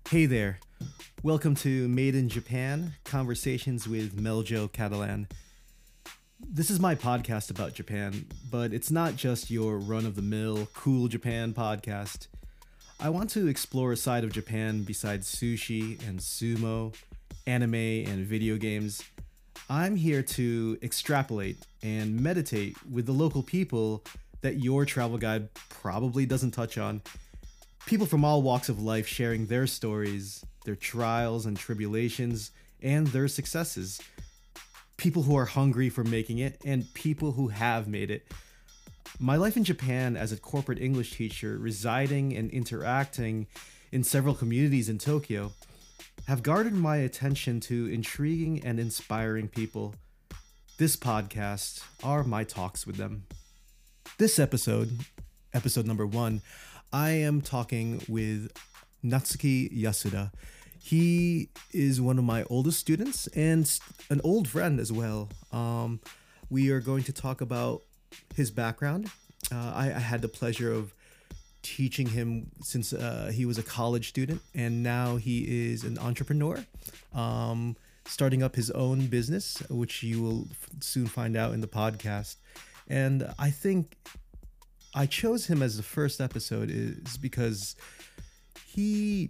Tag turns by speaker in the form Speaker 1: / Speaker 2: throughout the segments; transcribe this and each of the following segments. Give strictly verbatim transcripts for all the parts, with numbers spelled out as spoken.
Speaker 1: Hey there. Welcome to Made in Japan, Conversations with Meljo Catalan. This is my podcast about Japan, but it's not just your run-of-the-mill cool Japan podcast. I want to explore a side of Japan besides sushi and sumo, anime and video games. I'm here to extrapolate and meditate with the local people that your travel guide probably doesn't touch on. People from all walks of life sharing their stories, their trials and tribulations, and their successes. People who are hungry for making it, and people who have made it. My life in Japan as a corporate English teacher, residing and interacting in several communities in Tokyo, have garnered my attention to intriguing and inspiring people. This podcast are my talks with them. This episode, episode number one, I am talking with Natsuki Yasuda. He is one of my oldest students and an old friend as well. Um, we are going to talk about his background. Uh, I, I had the pleasure of teaching him since uh, he was a college student, and now he is an entrepreneur, um, starting up his own business, which you will f- soon find out in the podcast. And I think I chose him as the first episode is because he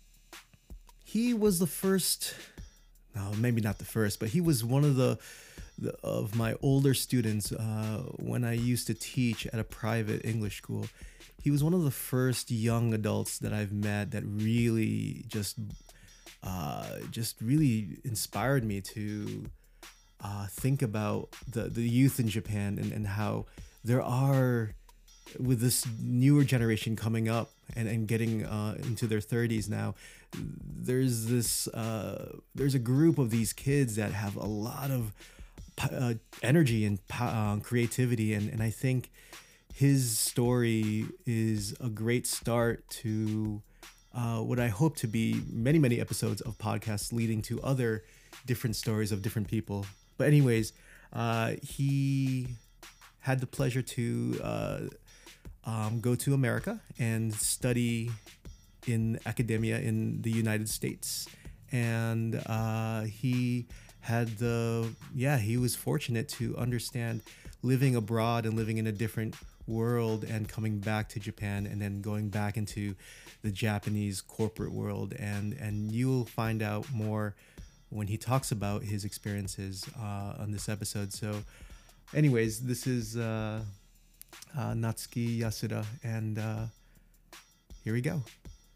Speaker 1: he was the first, no, maybe not the first, but he was one of the, the of my older students uh, when I used to teach at a private English school. He was one of the first young adults that I've met that really just uh, just really inspired me to uh, think about the, the youth in Japan and, and how there are, with this newer generation coming up and, and getting uh, into their thirties now, there's this uh, there's a group of these kids that have a lot of uh, energy and uh, creativity, and, and I think his story is a great start to uh, what I hope to be many, many episodes of podcasts leading to other different stories of different people. But anyways, uh, he had the pleasure to uh, Um, go to America and study in academia in the United States. And uh, he had the, yeah, he was fortunate to understand living abroad and living in a different world and coming back to Japan and then going back into the Japanese corporate world. And, and you'll find out more when he talks about his experiences uh, on this episode. So anyways, this is... Uh, Uh, Natsuki Yasuda, and uh, here we go.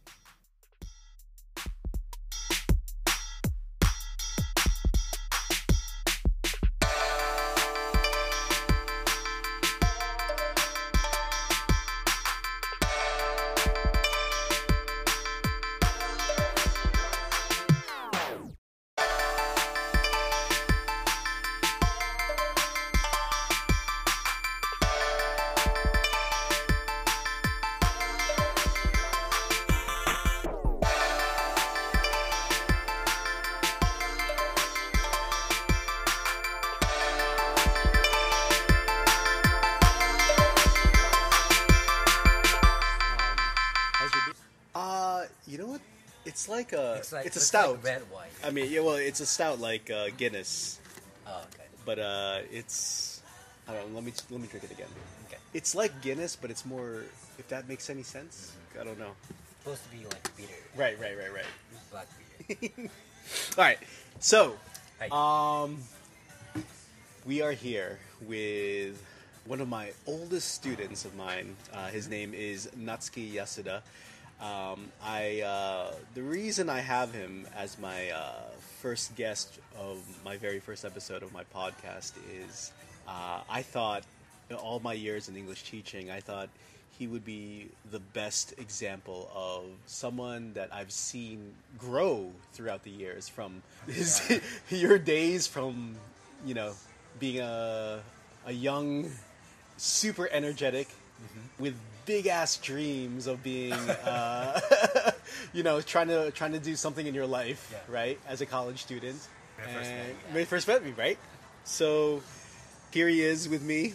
Speaker 1: It's like a
Speaker 2: It's like
Speaker 1: it's a
Speaker 2: it's
Speaker 1: stout.
Speaker 2: like red wine.
Speaker 1: I mean, yeah, well, it's a stout like uh, Guinness,
Speaker 2: Oh, okay.
Speaker 1: but uh, it's I don't know. Let me let me drink it again.
Speaker 2: Okay.
Speaker 1: It's like Guinness, but it's more. If that makes any sense, I don't know.
Speaker 2: It's supposed to be like beer.
Speaker 1: Right, right, right, right.
Speaker 2: Black beer.
Speaker 1: All right, so
Speaker 2: Hi.
Speaker 1: um, we are here with one of my oldest students of mine. Uh, his name is Natsuki Yasuda. Um, I uh, the reason I have him as my uh, first guest of my very first episode of my podcast is uh, I thought all my years in English teaching, I thought he would be the best example of someone that I've seen grow throughout the years from his, your days from, you know, being a a young, super energetic, mm-hmm. with big ass dreams of being, uh, you know, trying to trying to do something in your life, yeah. right? As a college student,
Speaker 2: When I first met
Speaker 1: and
Speaker 2: you, yeah.
Speaker 1: when you first met me, right? So here he is with me,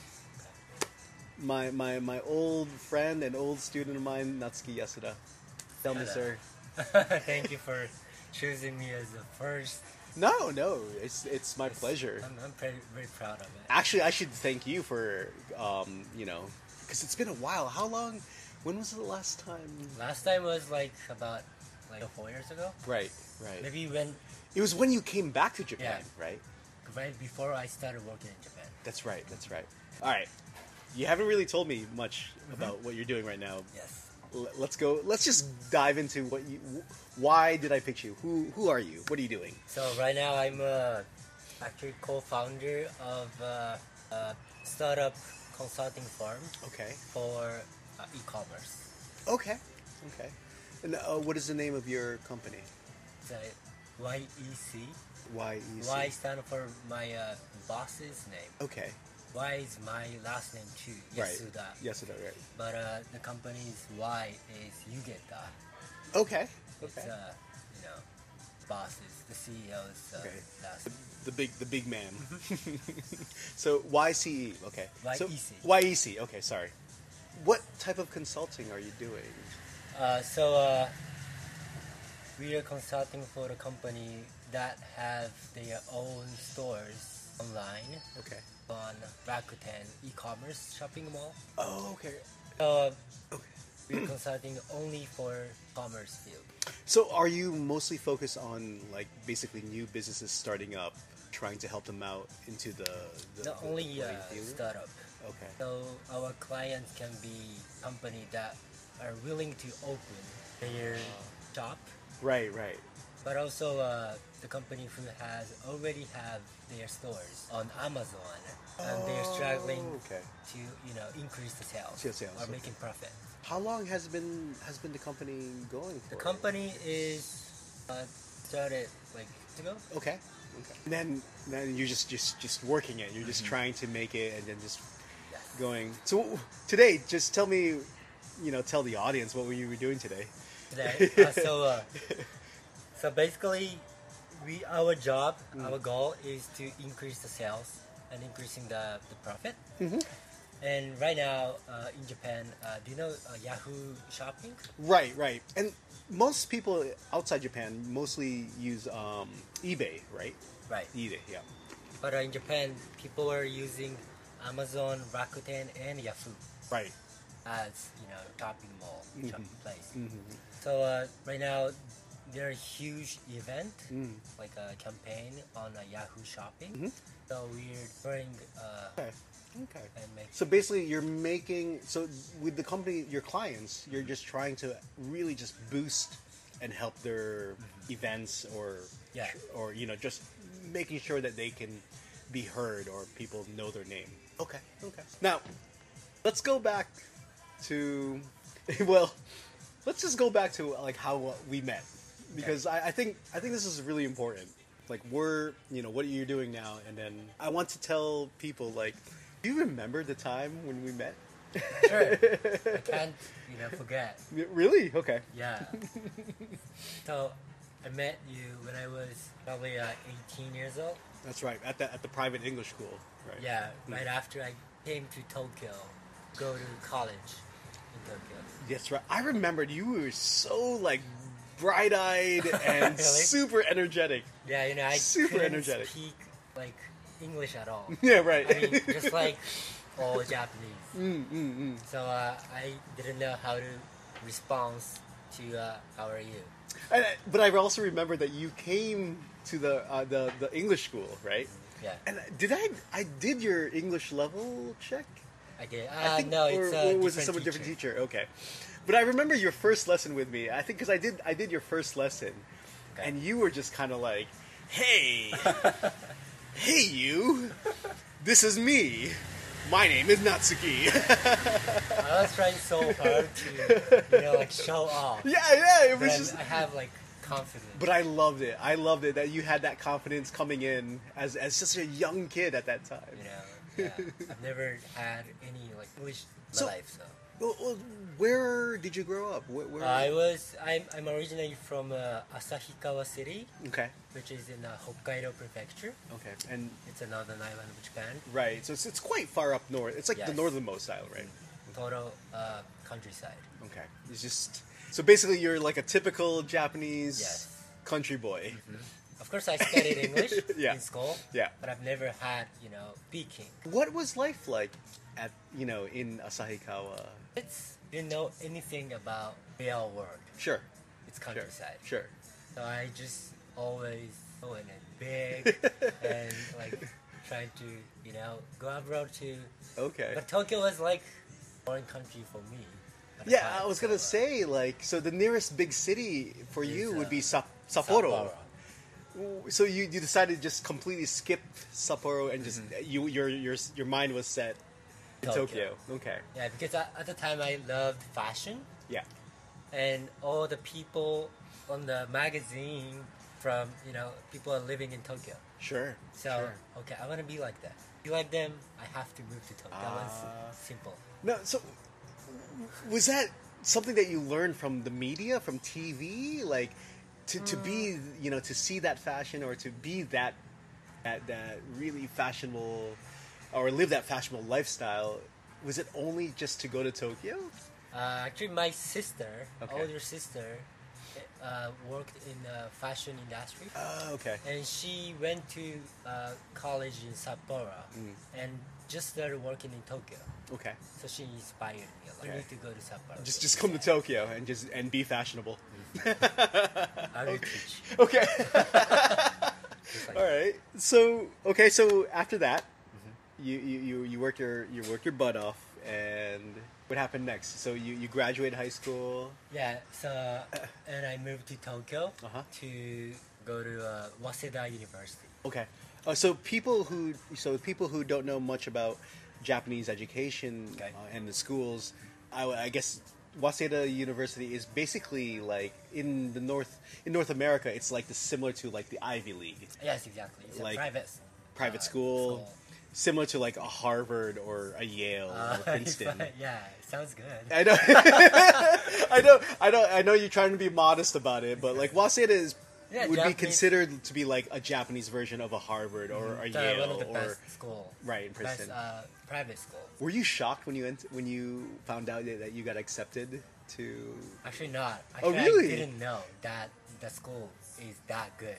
Speaker 1: my my my old friend and old student of mine, Natsuki Yasuda. Tell me,
Speaker 2: Hello.
Speaker 1: sir,
Speaker 2: Thank you for choosing me as the first.
Speaker 3: No, no, it's it's my
Speaker 2: It's-
Speaker 3: pleasure.
Speaker 2: I'm, I'm very, very proud of it.
Speaker 3: Actually, I should thank you for, um, you know, because it's been a while. How long? When was the last time?
Speaker 2: Last time was like about like four years ago.
Speaker 3: Right, right.
Speaker 2: Maybe when
Speaker 3: It was when you came back to Japan,
Speaker 2: Yeah.
Speaker 3: right?
Speaker 2: right before I started working in Japan.
Speaker 3: That's right. That's right. All right. You haven't really told me much about what you're doing right now.
Speaker 2: Yes.
Speaker 3: L- let's go. Let's just dive into what you. Why did I pick you? Who Who are you? What are you doing?
Speaker 2: So right now I'm uh, actually co-founder of uh, a startup consulting firm
Speaker 3: Okay.
Speaker 2: for uh, e-commerce.
Speaker 3: Okay. Okay. And uh, what is the name of your company?
Speaker 2: It's uh, Y E C.
Speaker 3: Y E C.
Speaker 2: Y stand for my uh, boss's name.
Speaker 3: Okay.
Speaker 2: Y is my last name too,
Speaker 3: Right.
Speaker 2: Yasuda.
Speaker 3: Yasuda. Right.
Speaker 2: But uh, the company's Y is Yugeta.
Speaker 3: Okay.
Speaker 2: It's
Speaker 3: Okay.
Speaker 2: uh, you know, bosses, the C E O's uh,
Speaker 3: Okay.
Speaker 2: last
Speaker 3: The,
Speaker 2: name.
Speaker 3: the big the big man. So Y C E. Okay. So,
Speaker 2: Y E C.
Speaker 3: Y E C. Okay. Sorry. What type of consulting are you doing?
Speaker 2: Uh, so uh, we are consulting for a company that have their own stores online
Speaker 3: Okay.
Speaker 2: on Rakuten e-commerce shopping mall.
Speaker 3: Oh. Okay.
Speaker 2: So uh,
Speaker 3: Okay.
Speaker 2: we're consulting only for commerce field.
Speaker 3: So are you mostly focused on like basically new businesses starting up, trying to help them out into the, the
Speaker 2: Not
Speaker 3: the
Speaker 2: only
Speaker 3: playing
Speaker 2: uh,
Speaker 3: field?
Speaker 2: startup.
Speaker 3: Okay.
Speaker 2: So our clients can be company that are willing to open their shop,
Speaker 3: Right. Right.
Speaker 2: but also uh, the company who has already have their stores on Amazon, and they're struggling
Speaker 3: Oh, okay.
Speaker 2: to you know increase the sales,
Speaker 3: Sales, sales,
Speaker 2: or
Speaker 3: okay.
Speaker 2: making profit.
Speaker 3: How long has been has been the company going for?
Speaker 2: The company is uh, started like years ago.
Speaker 3: Okay. Okay. And then then you're just just just working it. You're just trying to make it, and then just
Speaker 2: Yes.
Speaker 3: going. So today, just tell me, you know, tell the audience what you were doing today.
Speaker 2: Today, uh, so uh, so basically, we our job,
Speaker 3: Mm.
Speaker 2: our goal is to increase the sales and increasing the the profit.
Speaker 3: Mm-hmm.
Speaker 2: And right now uh, in Japan, uh, do you know uh, Yahoo Shopping?
Speaker 3: Right, right. And most people outside Japan mostly use um, eBay, right?
Speaker 2: Right.
Speaker 3: eBay, yeah.
Speaker 2: But uh, in Japan, people are using Amazon, Rakuten, and Yahoo
Speaker 3: Right.
Speaker 2: as you know shopping mall, shopping place.
Speaker 3: Mm-hmm.
Speaker 2: So uh, right now, there are huge event
Speaker 3: Mm.
Speaker 2: like a campaign on uh, Yahoo Shopping.
Speaker 3: Mhm.
Speaker 2: So we're trying uh,
Speaker 3: Okay. Okay.
Speaker 2: and make
Speaker 3: So basically, you're making so with the company, your clients, you're just trying to really just boost and help their events, or
Speaker 2: Yeah.
Speaker 3: or you know, just making sure that they can be heard or people know their name. Okay. Okay. Now, let's go back to well, let's just go back to like how uh, we met, because I, I think I think this is really important. Like we're you know what you're doing now, and then I want to tell people like, do you remember the time when we met?
Speaker 2: Sure. I can't you know forget.
Speaker 3: Really? Okay.
Speaker 2: Yeah. So I met you when I was probably uh, eighteen years old.
Speaker 3: That's right. At the at the private English school, right?
Speaker 2: Yeah, right after I came to Tokyo, go to college in Tokyo.
Speaker 3: That's right. I remembered you were so like bright-eyed and
Speaker 2: Really?
Speaker 3: super energetic.
Speaker 2: Yeah, you know, I
Speaker 3: Super
Speaker 2: couldn't
Speaker 3: energetic.
Speaker 2: speak like English at all.
Speaker 3: Yeah, right.
Speaker 2: I mean, just like all Japanese.
Speaker 3: mm, mm, mm.
Speaker 2: So uh, I didn't know how to respond to uh, how are you?
Speaker 3: And, I- but I also remember that you came to the uh, the the English school, right?
Speaker 2: Yeah,
Speaker 3: And did I I did your English level check?
Speaker 2: I did.
Speaker 3: I
Speaker 2: Uh,
Speaker 3: think,
Speaker 2: no,
Speaker 3: or,
Speaker 2: it's a
Speaker 3: or was it
Speaker 2: different
Speaker 3: some
Speaker 2: teacher.
Speaker 3: different teacher? Okay, but I remember your first lesson with me. I think because I did I did your first lesson,
Speaker 2: Okay.
Speaker 3: and you were just kind of like, "Hey, hey, you, this is me. My name is Natsuki."
Speaker 2: I was trying so hard to, you know, like show off.
Speaker 3: yeah, yeah, it
Speaker 2: But
Speaker 3: was
Speaker 2: I'm-
Speaker 3: just.
Speaker 2: I have like confidence.
Speaker 3: But I loved it. I loved it that you had that confidence coming in as as just a young kid at that time.
Speaker 2: You know, yeah. I've never had any like English in my
Speaker 3: So-
Speaker 2: life, so.
Speaker 3: Well, well, where did you grow up? Where, where
Speaker 2: I was. I'm. I'm originally from uh, Asahikawa City,
Speaker 3: Okay.
Speaker 2: which is in uh, Hokkaido Prefecture.
Speaker 3: Okay. And
Speaker 2: It's a northern island of Japan.
Speaker 3: right, so it's, it's quite far up north. It's like the
Speaker 2: Yes.
Speaker 3: northernmost island, right?
Speaker 2: Total uh, countryside.
Speaker 3: Okay. It's just So basically, you're like a typical Japanese
Speaker 2: Yes.
Speaker 3: country boy.
Speaker 2: Of course, I studied English
Speaker 3: Yeah.
Speaker 2: in school.
Speaker 3: Yeah.
Speaker 2: But I've never had, you know, speaking.
Speaker 3: What was life like at you know in Asahikawa?
Speaker 2: It's didn't know anything about real world.
Speaker 3: Sure,
Speaker 2: It's countryside.
Speaker 3: sure.
Speaker 2: So I just always go in and big and like trying to, you know, go abroad to.
Speaker 3: Okay.
Speaker 2: But Tokyo was like foreign country for me. at the
Speaker 3: Yeah,
Speaker 2: time,
Speaker 3: I was gonna
Speaker 2: so, uh,
Speaker 3: say like so the nearest big city for you
Speaker 2: Is,
Speaker 3: would
Speaker 2: uh,
Speaker 3: be Sa- Sapporo.
Speaker 2: Sapporo.
Speaker 3: So you, you decided to just completely skip Sapporo and just you your your your mind was set in Tokyo.
Speaker 2: Tokyo.
Speaker 3: Okay.
Speaker 2: Yeah, because I, at the time I loved fashion
Speaker 3: Yeah.
Speaker 2: and all the people on the magazine from, you know, people are living in Tokyo.
Speaker 3: Sure.
Speaker 2: So,
Speaker 3: sure.
Speaker 2: okay, I want to be like that. Be like them, I have to move to Tokyo. That
Speaker 3: Ah.
Speaker 2: was simple.
Speaker 3: No. So was that something that you learned from the media, from T V, like to, to be you know to see that fashion or to be that that that really fashionable or live that fashionable lifestyle? Was it only just to go to Tokyo?
Speaker 2: Uh, actually, my sister,
Speaker 3: Okay.
Speaker 2: older sister, uh, worked in the fashion industry.
Speaker 3: Oh, okay.
Speaker 2: And she went to uh, college in Sapporo
Speaker 3: Mm.
Speaker 2: and just started working in Tokyo.
Speaker 3: Okay.
Speaker 2: So she inspired me. Like,
Speaker 3: Okay.
Speaker 2: I need to go to Sapporo.
Speaker 3: Just just come to Tokyo and just and be fashionable.
Speaker 2: I will teach.
Speaker 3: Okay.
Speaker 2: Just like
Speaker 3: All right. So okay. So after that, you, you, you, you work your you work your butt off, and what happened next? So you, you graduate high school.
Speaker 2: Yeah, so, and I moved to Tokyo
Speaker 3: Uh-huh.
Speaker 2: to go to uh, Waseda University.
Speaker 3: Okay. Uh, so people who so people who don't know much about Japanese education
Speaker 2: Okay.
Speaker 3: uh, and the schools, I, I guess Waseda University is basically like in the north in North America. It's like the similar to like the Ivy League,
Speaker 2: Yes, exactly. It's
Speaker 3: Like
Speaker 2: a private
Speaker 3: private
Speaker 2: uh,
Speaker 3: school, similar to like a Harvard or a Yale
Speaker 2: Uh,
Speaker 3: or Princeton.
Speaker 2: yeah, it sounds good.
Speaker 3: I know, I know, I know, I know. You're trying to be modest about it, but like Waseda is
Speaker 2: Yeah,
Speaker 3: would be
Speaker 2: Japanese-
Speaker 3: considered to be like a Japanese version of a Harvard or a
Speaker 2: Uh,
Speaker 3: Yale
Speaker 2: one of the
Speaker 3: or
Speaker 2: best school.
Speaker 3: right in
Speaker 2: Best
Speaker 3: Princeton.
Speaker 2: uh, private school.
Speaker 3: Were you shocked when you ent- when you found out that that you got accepted to?
Speaker 2: Actually, not.
Speaker 3: Oh,
Speaker 2: Actually,
Speaker 3: really?
Speaker 2: I didn't know that the school is that good.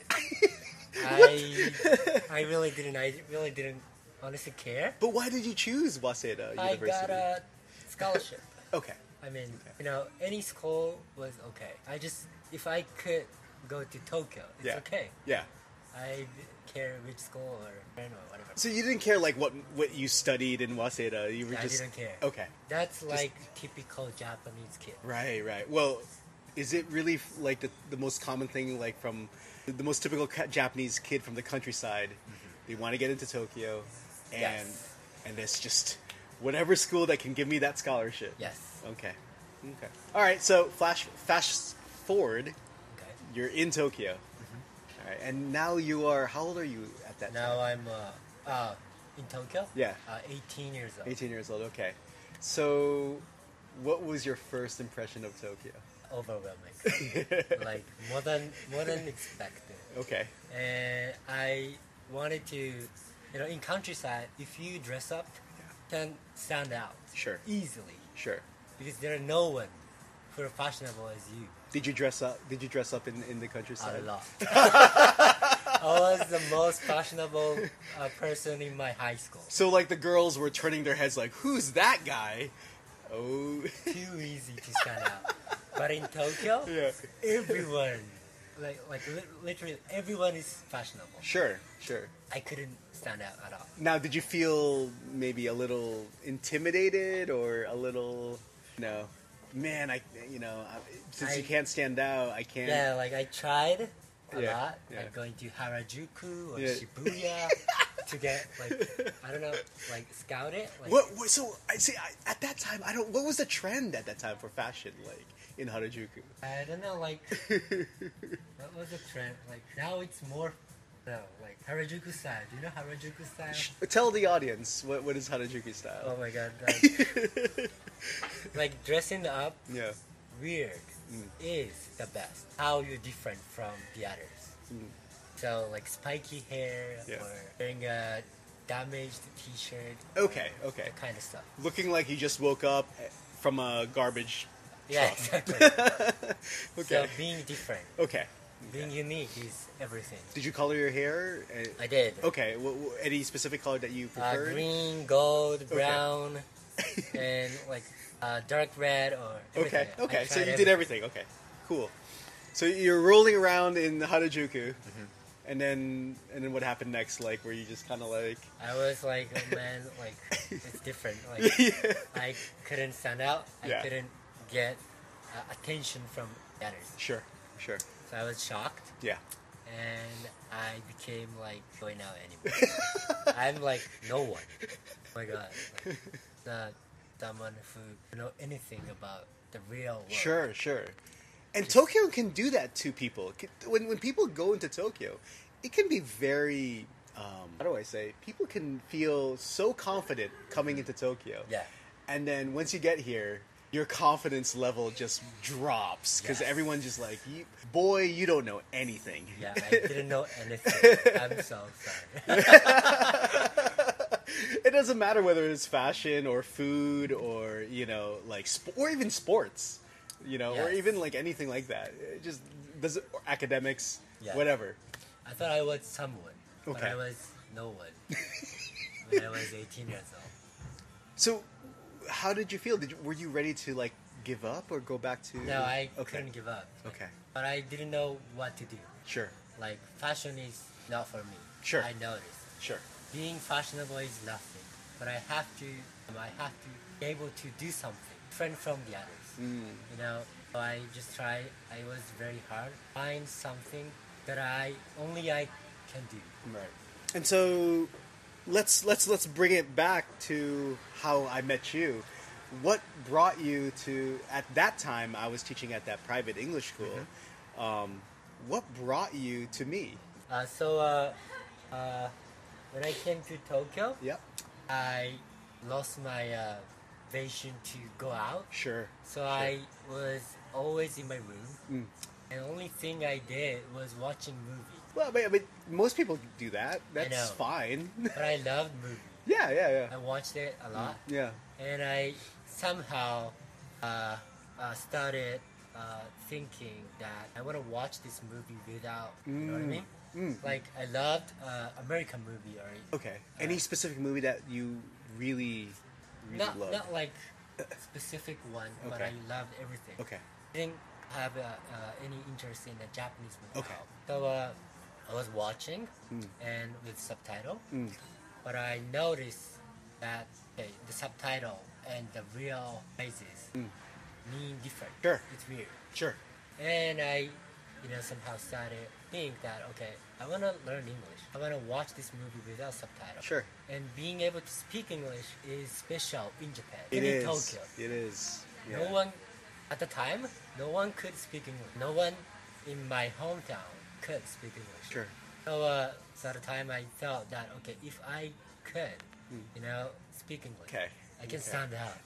Speaker 2: I I really didn't. I really didn't honestly care.
Speaker 3: But why did you choose Waseda
Speaker 2: I
Speaker 3: University?
Speaker 2: got a scholarship.
Speaker 3: Okay.
Speaker 2: I mean, you know, any school was okay. I just, if I could go to Tokyo, it's
Speaker 3: Yeah.
Speaker 2: okay.
Speaker 3: Yeah.
Speaker 2: I didn't care which school or friend or whatever.
Speaker 3: So you didn't care like what what you studied in Waseda. You were
Speaker 2: I
Speaker 3: just
Speaker 2: didn't care.
Speaker 3: okay.
Speaker 2: That's like typical Japanese kid.
Speaker 3: Right, right. Well, is it really f- like the, the most common thing, like from the, the most typical ca- Japanese kid from the countryside? They want to get into Tokyo, and
Speaker 2: Yes.
Speaker 3: and it's just whatever school that can give me that scholarship.
Speaker 2: Yes.
Speaker 3: Okay. Okay. All right. So flash fast forward,
Speaker 2: Okay.
Speaker 3: you're in Tokyo. All right, and now you are. How old are you at that
Speaker 2: Now
Speaker 3: time?
Speaker 2: I'm uh, uh, in Tokyo.
Speaker 3: Yeah.
Speaker 2: Uh, eighteen years old.
Speaker 3: eighteen years old. Okay. So, what was your first impression of Tokyo?
Speaker 2: Overwhelming. Like more than more than expected.
Speaker 3: Okay.
Speaker 2: And I wanted to, you know, in countryside, if you dress up, can stand out
Speaker 3: Sure.
Speaker 2: easily
Speaker 3: Sure.
Speaker 2: because there are no one who are fashionable as you.
Speaker 3: Did you dress up? Did you dress up in, in the
Speaker 2: A
Speaker 3: countryside?
Speaker 2: lot. I was the most fashionable uh, person in my high school.
Speaker 3: So like the girls were turning their heads like, "Who's that guy?" Oh.
Speaker 2: Too easy to stand out. But in Tokyo,
Speaker 3: Yeah.
Speaker 2: everyone, like like li- literally everyone is fashionable.
Speaker 3: Sure. Sure.
Speaker 2: I couldn't stand out at all.
Speaker 3: Now, did you feel maybe a little intimidated or a little, no, man, I, you know, I, since
Speaker 2: I-
Speaker 3: you can't stand out, I can't.
Speaker 2: Yeah, like I tried a
Speaker 3: Yeah,
Speaker 2: lot,
Speaker 3: yeah.
Speaker 2: like going to Harajuku or
Speaker 3: Yeah.
Speaker 2: Shibuya to get like I don't know, like scout it. Like,
Speaker 3: What, what? So I see. I, at that time, I don't. What was the trend at that time for fashion, like in Harajuku?
Speaker 2: I don't know, like what was the trend? Like now it's more, no, like Harajuku style. Do you know Harajuku style?
Speaker 3: Tell the audience what what is Harajuku style.
Speaker 2: Oh my god, like, like dressing up
Speaker 3: Yeah.
Speaker 2: weird
Speaker 3: Mm.
Speaker 2: is the best. How you're different from the others.
Speaker 3: Mm.
Speaker 2: So like spiky hair
Speaker 3: Yeah.
Speaker 2: or wearing a damaged T-shirt,
Speaker 3: Okay. Okay.
Speaker 2: kind of stuff.
Speaker 3: Looking like you just woke up from a garbage
Speaker 2: Yeah, exactly.
Speaker 3: Okay.
Speaker 2: So being different,
Speaker 3: Okay.
Speaker 2: being unique is everything.
Speaker 3: Did you color your hair? Uh,
Speaker 2: I did.
Speaker 3: Okay. W- w- any specific color that you
Speaker 2: Uh,
Speaker 3: preferred?
Speaker 2: green, gold, brown, and like uh, dark red or everything.
Speaker 3: Okay.
Speaker 2: I
Speaker 3: Okay. So
Speaker 2: tried
Speaker 3: you did everything. Okay. Cool. So you're rolling around in Harajuku,
Speaker 2: Mm-hmm.
Speaker 3: and then and then what happened next? Like, were you just kind of like?
Speaker 2: I was like, oh man, like it's different. Like
Speaker 3: Yeah.
Speaker 2: I couldn't stand out. I
Speaker 3: Yeah.
Speaker 2: couldn't get uh, attention from the others.
Speaker 3: Sure. Sure.
Speaker 2: So I was shocked,
Speaker 3: Yeah.
Speaker 2: and I became like going out anymore. I'm like no one. Oh my god, like, not someone who know anything about the real world.
Speaker 3: Sure, sure. And Tokyo can do that to people. When when people go into Tokyo, it can be very. Um, how do I say? People can feel so confident coming into Tokyo.
Speaker 2: Yeah.
Speaker 3: And then once you get here, your confidence level just drops because
Speaker 2: Yes.
Speaker 3: everyone just like, you, boy, you don't know anything.
Speaker 2: Yeah, I didn't know anything. I'm so sorry.
Speaker 3: It doesn't matter whether it's fashion or food or you know like sp- or even sports, you know, or
Speaker 2: Yes.
Speaker 3: even like anything like that. It just does or academics,
Speaker 2: Yeah.
Speaker 3: whatever.
Speaker 2: I thought I was someone, but
Speaker 3: Okay.
Speaker 2: I was no one when I was eighteen years old.
Speaker 3: So, how did you feel? Did you, were you ready to like give up or go back to?
Speaker 2: No, I
Speaker 3: okay.
Speaker 2: couldn't give up.
Speaker 3: Okay,
Speaker 2: But I didn't know what to do.
Speaker 3: sure,
Speaker 2: Like, fashion is not for me.
Speaker 3: Sure.
Speaker 2: I noticed.
Speaker 3: sure.
Speaker 2: Being fashionable is nothing. But I have to, I have to be able to do something different from the others.
Speaker 3: Mm.
Speaker 2: You know, so I just tried. I was very hard. Find something that I only I can do.
Speaker 3: Right. And so, let's let's let's bring it back to how I met you. What brought you to? At that time, I was teaching at that private English school. Um, what brought you to me?
Speaker 2: Uh, so uh, uh, when I came to Tokyo,
Speaker 3: Yep.
Speaker 2: I lost my uh, vision to go out.
Speaker 3: Sure.
Speaker 2: So I was always in my room,
Speaker 3: Mm.
Speaker 2: and the only thing I did was watching movies.
Speaker 3: Well, I mean, most people do that. That's
Speaker 2: know.
Speaker 3: fine.
Speaker 2: But I loved movies.
Speaker 3: yeah, yeah,
Speaker 2: I watched it a lot,
Speaker 3: yeah.
Speaker 2: and I somehow uh, uh, started uh, thinking that I want to watch this movie without, you know what I mean?
Speaker 3: Mm.
Speaker 2: Like I loved uh, American movie, or
Speaker 3: Okay. Any specific movie that you really, really
Speaker 2: not
Speaker 3: love?
Speaker 2: not like specific one, but
Speaker 3: Okay.
Speaker 2: I loved everything.
Speaker 3: Okay.
Speaker 2: I didn't have uh, uh, any interest in the Japanese movie.
Speaker 3: Okay.
Speaker 2: So uh, I was watching
Speaker 3: Mm.
Speaker 2: and with subtitle,
Speaker 3: Mm.
Speaker 2: but I noticed that okay, the subtitle and the real faces
Speaker 3: Mm.
Speaker 2: mean different.
Speaker 3: Sure.
Speaker 2: It's weird.
Speaker 3: Sure.
Speaker 2: And I, you know, somehow started think that okay, I want to learn English. I want to watch this movie without subtitle.
Speaker 3: Sure.
Speaker 2: And being able to speak English is special in Japan.
Speaker 3: It
Speaker 2: and in
Speaker 3: is.
Speaker 2: Tokyo.
Speaker 3: It is. Yeah.
Speaker 2: No one, at the time, no one could speak English. No one in my hometown could speak English.
Speaker 3: Sure.
Speaker 2: So, uh, so at the time, I felt that okay, if I could, you know, speak English,
Speaker 3: Okay.
Speaker 2: I can
Speaker 3: Okay.
Speaker 2: stand out.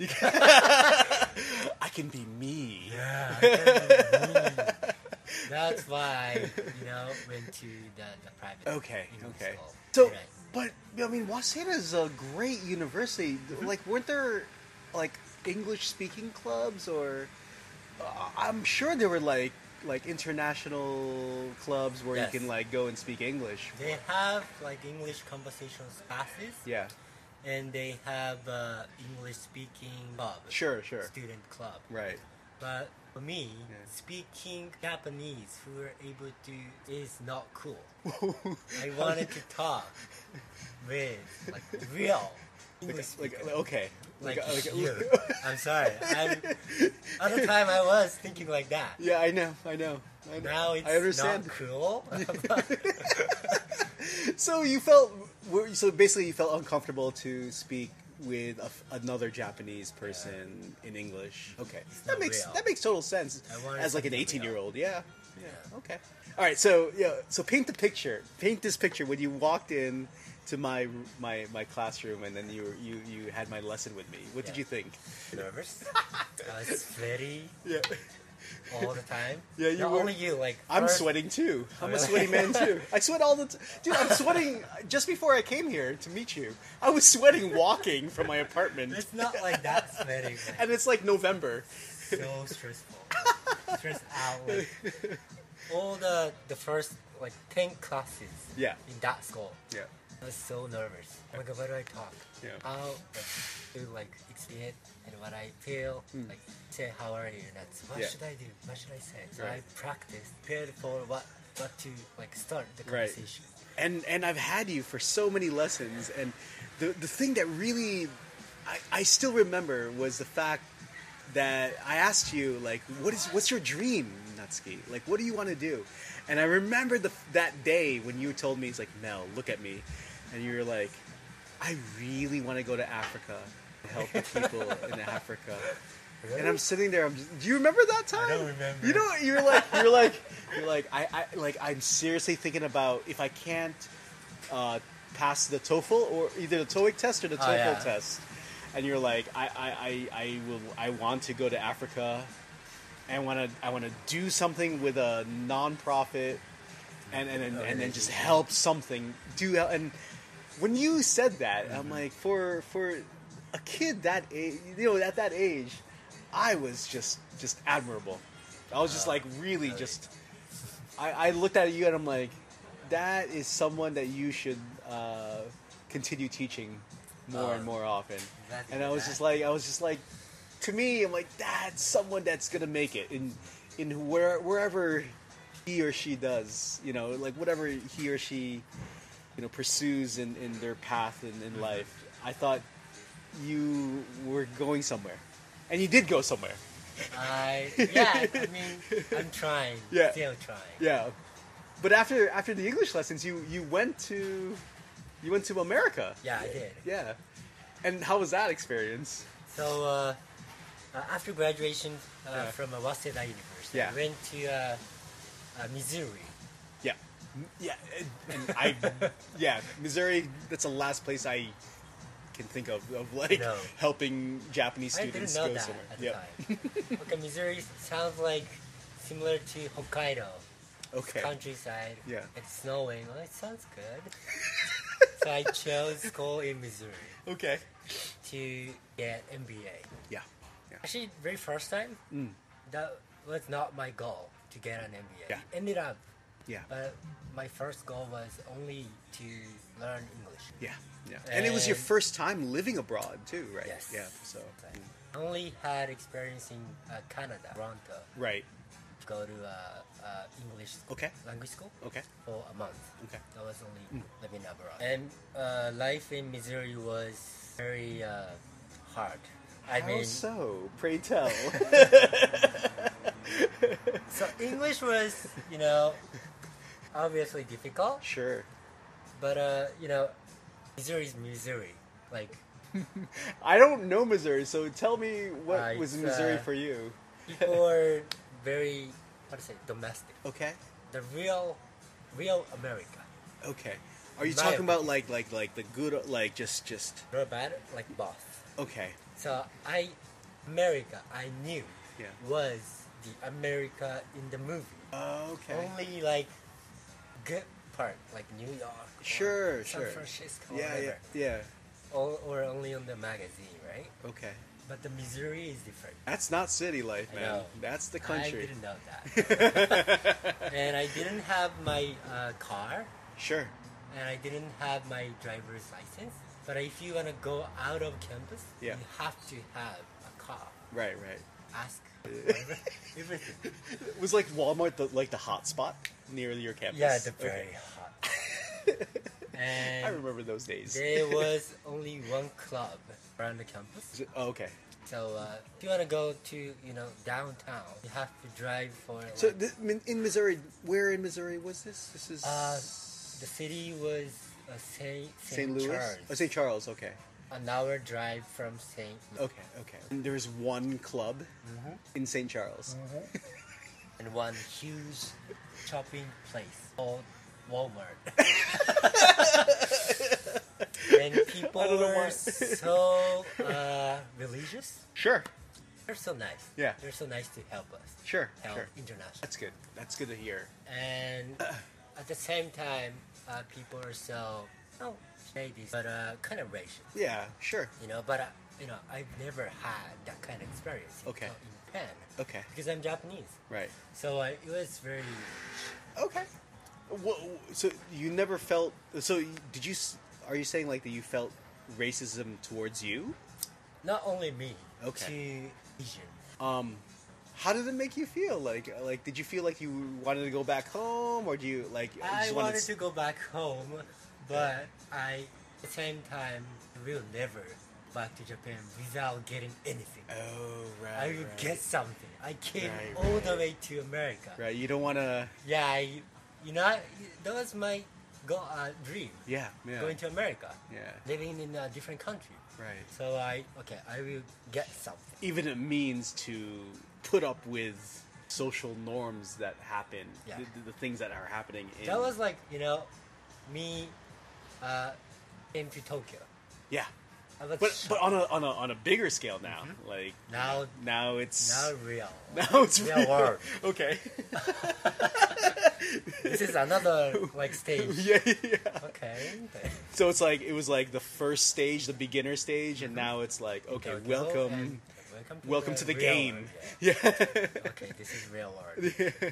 Speaker 3: I can be me.
Speaker 2: Yeah, I can be me. That's why you know went to the, the private.
Speaker 3: Okay.
Speaker 2: English
Speaker 3: Okay.
Speaker 2: school.
Speaker 3: So,
Speaker 2: Right.
Speaker 3: but I mean, Waseda is a great university. Like, weren't there like English-speaking clubs, or uh, I'm sure there were like like international clubs where
Speaker 2: Yes.
Speaker 3: you can like go and speak English.
Speaker 2: They have like English conversational classes,
Speaker 3: Yeah.
Speaker 2: and they have uh, English speaking club,
Speaker 3: Sure. Sure.
Speaker 2: student club.
Speaker 3: Right.
Speaker 2: But for me,
Speaker 3: Yeah.
Speaker 2: speaking Japanese who are able to is not cool. I wanted to talk with like real English
Speaker 3: Like,
Speaker 2: speakers.
Speaker 3: like okay.
Speaker 2: Like,
Speaker 3: like-
Speaker 2: you. I'm sorry. I'm, at the time, I was thinking like that.
Speaker 3: Yeah, I know. I know. I know.
Speaker 2: Now it's
Speaker 3: I understand.
Speaker 2: not cool.
Speaker 3: So you felt were- so basically you felt uncomfortable to speak with a f another Japanese person in English. Okay, that
Speaker 2: not
Speaker 3: makes
Speaker 2: real.
Speaker 3: that makes total sense.
Speaker 2: I wanted
Speaker 3: As like an
Speaker 2: something
Speaker 3: eighteen year
Speaker 2: real.
Speaker 3: old, yeah. yeah, Okay. All right. So yeah. So paint the picture. Paint this picture when you walked in to my my my classroom, and then you were- you you had my lesson with me. What did
Speaker 2: Yeah.
Speaker 3: you think?
Speaker 2: Nervous. I was sweaty
Speaker 3: Yeah.
Speaker 2: all the time.
Speaker 3: Yeah, you
Speaker 2: Not
Speaker 3: were-
Speaker 2: only you, like
Speaker 3: I'm
Speaker 2: first-
Speaker 3: sweating too. I'm a
Speaker 2: really?
Speaker 3: sweaty man too. I sweat all the time. Dude, I'm sweating just before I came here to meet you. I was sweating walking from my apartment.
Speaker 2: It's not like that sweating. Like,
Speaker 3: And it's like November.
Speaker 2: so stressful. Like, stressed out. Like, all the the first like ten classes
Speaker 3: Yeah.
Speaker 2: in that school.
Speaker 3: Yeah.
Speaker 2: I was so nervous. Oh my god, what do I talk?
Speaker 3: Yeah.
Speaker 2: How like, to like explain it and what I feel. Like say how are you? That's what
Speaker 3: Hmm. Yeah.
Speaker 2: should I do? What should I say? So
Speaker 3: Right.
Speaker 2: I practiced, prepared for what what to like start the
Speaker 3: Right.
Speaker 2: conversation.
Speaker 3: And and I've had you for so many lessons, and the the thing that really I, I still remember was the fact that I asked you like, what is what's your dream, Natsuki? Like, what do you want to do? And I remember the that day when you told me, it's like, Mel, look at me, and you were like, I really want to go to Africa and help the people in Africa. And I'm sitting there. I'm just, do you remember that time?
Speaker 2: I don't remember.
Speaker 3: You know, you're like, you're like, you're like, I, I, like, I'm seriously thinking about if I can't uh, pass the TOEFL or either the TOEIC test or the
Speaker 2: Oh,
Speaker 3: TOEFL
Speaker 2: yeah.
Speaker 3: test. And you're like, I, I, I, I will, I want to go to Africa. And want to, I want to do something with a non-profit, and and and,
Speaker 2: Oh,
Speaker 3: and then
Speaker 2: yeah.
Speaker 3: just help something. Do and when you said that, I'm like, for for a kid that age, you know, at that age, I was just just admirable. I was just
Speaker 2: Oh,
Speaker 3: like really
Speaker 2: really?
Speaker 3: just. I, I looked at you and I'm like, that is someone that you should uh, continue teaching more
Speaker 2: Oh,
Speaker 3: and more often.
Speaker 2: exactly
Speaker 3: And I was
Speaker 2: that.
Speaker 3: just like, I was just like, to me, I'm like, that's someone that's gonna make it in in where wherever he or she does, you know, like whatever he or she, you know, pursues in, in their path in, in life. I thought you were going somewhere, and you did go somewhere.
Speaker 2: I yeah. I mean, I'm trying.
Speaker 3: Yeah.
Speaker 2: Still trying.
Speaker 3: Yeah, but after after the English lessons, you you went to you went to America.
Speaker 2: Yeah, I did.
Speaker 3: Yeah, and how was that experience?
Speaker 2: So uh, uh, after graduation uh,
Speaker 3: Yeah.
Speaker 2: from uh, Waseda University,
Speaker 3: Yeah.
Speaker 2: I went to uh, uh, Missouri.
Speaker 3: Yeah, yeah, and I yeah, Missouri. That's the last place I can think of of like
Speaker 2: No.
Speaker 3: helping Japanese
Speaker 2: I didn't
Speaker 3: students
Speaker 2: know
Speaker 3: go
Speaker 2: that
Speaker 3: somewhere.
Speaker 2: at the
Speaker 3: Yeah.
Speaker 2: time. Okay, Missouri sounds like similar to Hokkaido.
Speaker 3: Okay.
Speaker 2: Countryside.
Speaker 3: Yeah.
Speaker 2: It's snowing. Oh, it sounds good. So I chose school in Missouri
Speaker 3: Okay.
Speaker 2: to get M B A.
Speaker 3: Yeah. Yeah.
Speaker 2: Actually, very first time,
Speaker 3: Mm.
Speaker 2: that was not my goal to get an M B A.
Speaker 3: Yeah.
Speaker 2: It ended up,
Speaker 3: Yeah.
Speaker 2: but my first goal was only to learn English.
Speaker 3: Yeah. Yeah. And it was your
Speaker 2: And-
Speaker 3: first time living abroad too, right?
Speaker 2: Yes.
Speaker 3: Yeah. So.
Speaker 2: Right. I only had experience in uh, Canada, Toronto,
Speaker 3: Right.
Speaker 2: to go to uh, uh, English
Speaker 3: Okay.
Speaker 2: language school
Speaker 3: Okay.
Speaker 2: for a month.
Speaker 3: Okay.
Speaker 2: I was only living abroad. And uh, life in Missouri was very uh, hard. I
Speaker 3: How
Speaker 2: mean,
Speaker 3: so? Pray tell.
Speaker 2: so English was, you know, obviously difficult,
Speaker 3: Sure.
Speaker 2: but uh, you know, Missouri is Missouri. Like
Speaker 3: I don't know Missouri, so tell me what
Speaker 2: Uh,
Speaker 3: was
Speaker 2: it's,
Speaker 3: Missouri
Speaker 2: uh,
Speaker 3: for you.
Speaker 2: people are very, how to say, domestic.
Speaker 3: Okay.
Speaker 2: The real, real America.
Speaker 3: Okay. Are you
Speaker 2: My
Speaker 3: talking about
Speaker 2: opinion.
Speaker 3: like like like the good like just just
Speaker 2: Not bad, like both.
Speaker 3: okay.
Speaker 2: So I, America, I knew
Speaker 3: Yeah.
Speaker 2: was the America in the movie.
Speaker 3: Okay.
Speaker 2: Only like good part, like New York, or
Speaker 3: Sure,
Speaker 2: San
Speaker 3: sure.
Speaker 2: Francisco,
Speaker 3: Yeah, yeah,
Speaker 2: whatever.
Speaker 3: yeah.
Speaker 2: Or, or only on the magazine, right?
Speaker 3: Okay.
Speaker 2: But the Missouri is different.
Speaker 3: That's not city life,
Speaker 2: I
Speaker 3: man.
Speaker 2: know.
Speaker 3: That's the
Speaker 2: I
Speaker 3: country.
Speaker 2: didn't know that. And I didn't have my uh, car,
Speaker 3: Sure.
Speaker 2: and I didn't have my driver's license. But if you want to go out of campus,
Speaker 3: Yeah.
Speaker 2: you have to have a car.
Speaker 3: Right, right.
Speaker 2: Ask whatever, everything.
Speaker 3: Was like Walmart the like the hot spot near your campus?
Speaker 2: Yeah, the
Speaker 3: Okay.
Speaker 2: very hot. And
Speaker 3: I remember those days.
Speaker 2: there was only one club around the campus.
Speaker 3: Is it- oh, okay.
Speaker 2: So uh, if you want to go to, you know, downtown, you have to drive for.
Speaker 3: So
Speaker 2: like,
Speaker 3: th- in- in Missouri, where in Missouri was this? This is
Speaker 2: uh, the city was uh, Saint
Speaker 3: Saint Louis.
Speaker 2: Charles.
Speaker 3: Oh, Saint Charles. Okay.
Speaker 2: An hour drive from Saint Louis.
Speaker 3: Okay. Okay. And there was one club
Speaker 2: Mm-hmm.
Speaker 3: in Saint Charles.
Speaker 2: And one huge shopping place called Walmart. And people
Speaker 3: I don't know
Speaker 2: were
Speaker 3: why.
Speaker 2: so uh, religious.
Speaker 3: Sure.
Speaker 2: They're so nice.
Speaker 3: Yeah.
Speaker 2: They're so nice to help us.
Speaker 3: Sure.
Speaker 2: Help
Speaker 3: Sure.
Speaker 2: international.
Speaker 3: That's good. That's good to hear.
Speaker 2: And at the same time, uh, people are so, oh, say this, but uh, kind of racist.
Speaker 3: Yeah. Sure.
Speaker 2: You know, but uh, you know, I've never had that kind experience in,
Speaker 3: Okay.
Speaker 2: in Japan
Speaker 3: Okay.
Speaker 2: because I'm Japanese.
Speaker 3: Right.
Speaker 2: So uh, it was very
Speaker 3: Okay. Well, so you never felt. So did you? s- Are you saying like that you felt racism towards you?
Speaker 2: not only me,
Speaker 3: Okay.
Speaker 2: to Asian.
Speaker 3: Um, how did it make you feel? Like, like did you feel like you wanted to go back home, or do you like? you
Speaker 2: I
Speaker 3: just
Speaker 2: wanted
Speaker 3: s-
Speaker 2: to go back home, but I at the same time will never back to Japan without getting anything.
Speaker 3: Oh right.
Speaker 2: I will
Speaker 3: right.
Speaker 2: get something. I came
Speaker 3: Right,
Speaker 2: all
Speaker 3: right.
Speaker 2: the way to America.
Speaker 3: Right. You don't want to.
Speaker 2: Yeah, I, you know, I- that was my go uh, dream.
Speaker 3: Yeah. Yeah.
Speaker 2: Going to America,
Speaker 3: Yeah.
Speaker 2: living in a different country.
Speaker 3: Right.
Speaker 2: So I okay, I will get something.
Speaker 3: Even it means to put up with social norms that happen,
Speaker 2: Yeah.
Speaker 3: the, the, the things that are happening in.
Speaker 2: That was like you know, me, uh, came to Tokyo.
Speaker 3: yeah.
Speaker 2: I was
Speaker 3: But
Speaker 2: shocked.
Speaker 3: but on a on a on a bigger scale now, like
Speaker 2: now,
Speaker 3: now it's
Speaker 2: now real.
Speaker 3: now it's
Speaker 2: real
Speaker 3: real.
Speaker 2: world.
Speaker 3: Okay.
Speaker 2: This is another like stage.
Speaker 3: yeah, yeah.
Speaker 2: Okay.
Speaker 3: So it's like it was like the first stage, the beginner stage, and now it's like okay,
Speaker 2: Tokyo
Speaker 3: welcome,
Speaker 2: and welcome to
Speaker 3: welcome
Speaker 2: the,
Speaker 3: to the
Speaker 2: real
Speaker 3: game.
Speaker 2: world.
Speaker 3: Yeah.
Speaker 2: Okay, this is real world.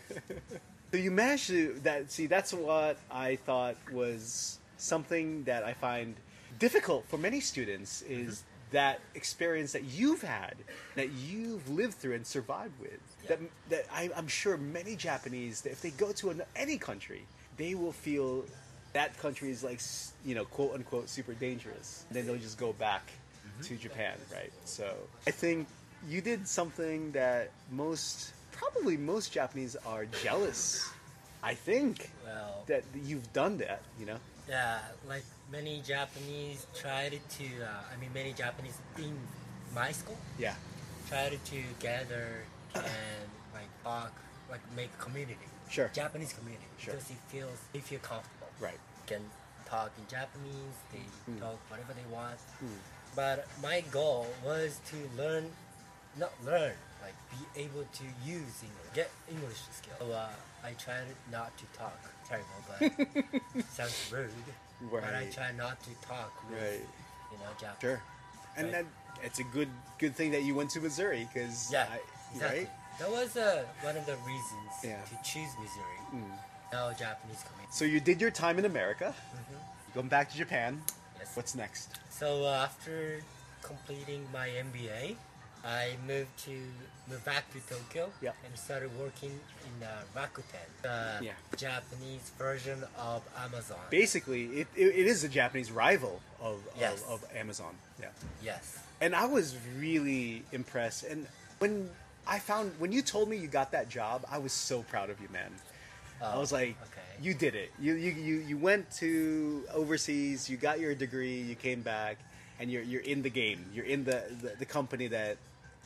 Speaker 3: So you managed to that. See, that's what I thought was something that I find difficult for many students is that experience that you've had, that you've lived through and survived with. That that I, I'm sure many Japanese, that if they go to an, any country, they will feel that country is like s- you know quote unquote super dangerous. Then they'll just go back to Japan, right? So I think you did something that most probably most Japanese are jealous. I think
Speaker 2: Well,
Speaker 3: that you've done that, you know.
Speaker 2: yeah, like many Japanese tried to, uh, I mean, many Japanese in my school
Speaker 3: Yeah.
Speaker 2: tried to gather and like talk, like make community.
Speaker 3: Sure.
Speaker 2: Japanese community.
Speaker 3: Sure.
Speaker 2: Because it feels, they feel comfortable.
Speaker 3: Right.
Speaker 2: Can talk in Japanese, they
Speaker 3: Hmm.
Speaker 2: talk whatever they want. But my goal was to learn, not learn, like be able to use English, get English skills. So uh, I tried not to talk. Terrible, but sounds rude. But I
Speaker 3: Right.
Speaker 2: try not to talk with,
Speaker 3: Right.
Speaker 2: you know, Japanese.
Speaker 3: Sure. And
Speaker 2: Right.
Speaker 3: that it's a good good thing that you went to Missouri because
Speaker 2: Yeah, exactly.
Speaker 3: right.
Speaker 2: That was uh, one of the reasons
Speaker 3: Yeah.
Speaker 2: to choose Missouri. No Japanese community.
Speaker 3: So you did your time in America.
Speaker 2: Mm-hmm.
Speaker 3: Going back to Japan.
Speaker 2: Yes.
Speaker 3: What's next?
Speaker 2: So uh, after completing my M B A, I moved to moved back to Tokyo
Speaker 3: Yeah.
Speaker 2: and started working in uh, Rakuten, the
Speaker 3: Yeah.
Speaker 2: Japanese version of Amazon.
Speaker 3: Basically, it, it, it is a Japanese rival of,
Speaker 2: Yes.
Speaker 3: of of Amazon. Yeah.
Speaker 2: Yes.
Speaker 3: And I was really impressed. And when I found when you told me you got that job, I was so proud of you, man. I
Speaker 2: Oh,
Speaker 3: was like,
Speaker 2: okay.
Speaker 3: you did it. You, you you you went to overseas. You got your degree. You came back, and you're you're in the game. You're in the the, the company that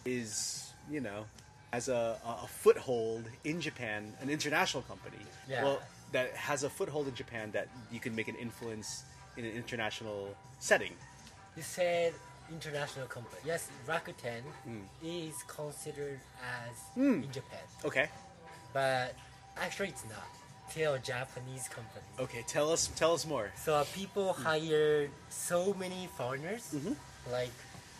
Speaker 3: is you know has a, a foothold in Japan, an international company.
Speaker 2: Yeah.
Speaker 3: Well, that has a foothold in Japan that you can make an influence in an international setting.
Speaker 2: You said international company. Yes, Rakuten
Speaker 3: Hmm.
Speaker 2: is considered as in Japan,
Speaker 3: Okay.
Speaker 2: but actually it's not. Still a Japanese company.
Speaker 3: Okay. Tell us tell us more.
Speaker 2: So uh, people hire so many foreigners.
Speaker 3: Mm-hmm.
Speaker 2: Like,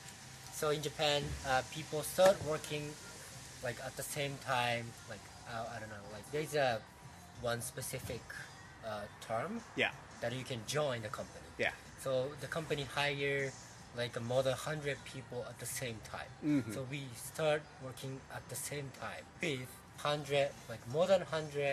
Speaker 2: so in Japan, uh, people start working like at the same time. Like, uh, I don't know. Like, there's a one specific uh, term
Speaker 3: Yeah.
Speaker 2: that you can join the company.
Speaker 3: Yeah.
Speaker 2: So the company hire like more than hundred people at the same time.
Speaker 3: Mhm.
Speaker 2: So we start working at the same time with hundred, like more than hundred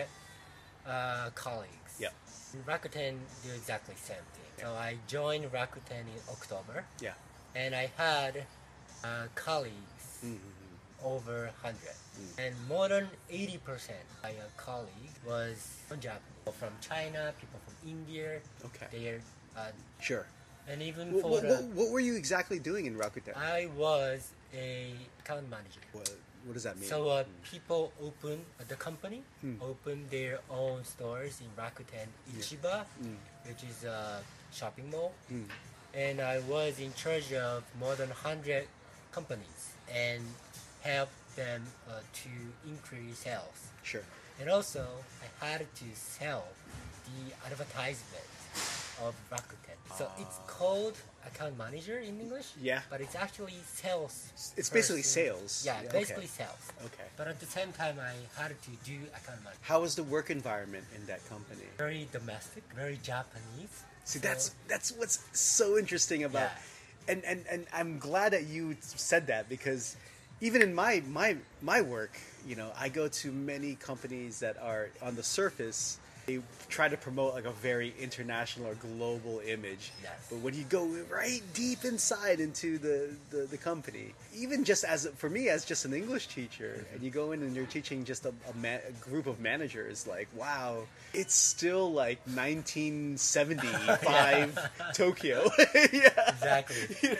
Speaker 2: uh, colleagues.
Speaker 3: Yep.
Speaker 2: Rakuten do exactly same thing. So I joined Rakuten in October,
Speaker 3: Yeah.
Speaker 2: and I had uh, colleagues
Speaker 3: Mm-hmm.
Speaker 2: over hundred, and more than eighty percent of my colleague was from Japan, from China, people from India.
Speaker 3: Okay.
Speaker 2: They're uh,
Speaker 3: Sure.
Speaker 2: and even
Speaker 3: What,
Speaker 2: for
Speaker 3: what,
Speaker 2: the,
Speaker 3: what, what were you exactly doing in Rakuten?
Speaker 2: I was a account manager.
Speaker 3: What, what does that mean?
Speaker 2: So uh, people open uh, the company open their own stores in Rakuten Ichiba, which is a shopping mall, and I was in charge of more than hundred companies and help them uh, to increase sales.
Speaker 3: Sure.
Speaker 2: And also, I had to sell the advertisement of Rakuten. So it's called account manager in English.
Speaker 3: Yeah.
Speaker 2: But it's actually sales.
Speaker 3: It's basically
Speaker 2: person.
Speaker 3: sales.
Speaker 2: Yeah,
Speaker 3: Yeah,
Speaker 2: basically
Speaker 3: okay.
Speaker 2: sales.
Speaker 3: Okay.
Speaker 2: But at the same time, I had to do account management.
Speaker 3: How was the work environment in that company?
Speaker 2: Very domestic, very Japanese.
Speaker 3: See,
Speaker 2: So-
Speaker 3: that's that's what's so interesting about,
Speaker 2: Yeah.
Speaker 3: and, and and I'm glad that you said that, because even in my my my work, you know, I go to many companies that are on the surface, they try to promote like a very international or global image.
Speaker 2: Yes.
Speaker 3: But when you go right deep inside into the, the, the company, even just as for me as just an English teacher,
Speaker 2: Mm-hmm.
Speaker 3: and you go in and you're teaching just a, a, ma- a group of managers, like wow, it's still like nineteen seventy-five Tokyo. Yeah.
Speaker 2: Exactly.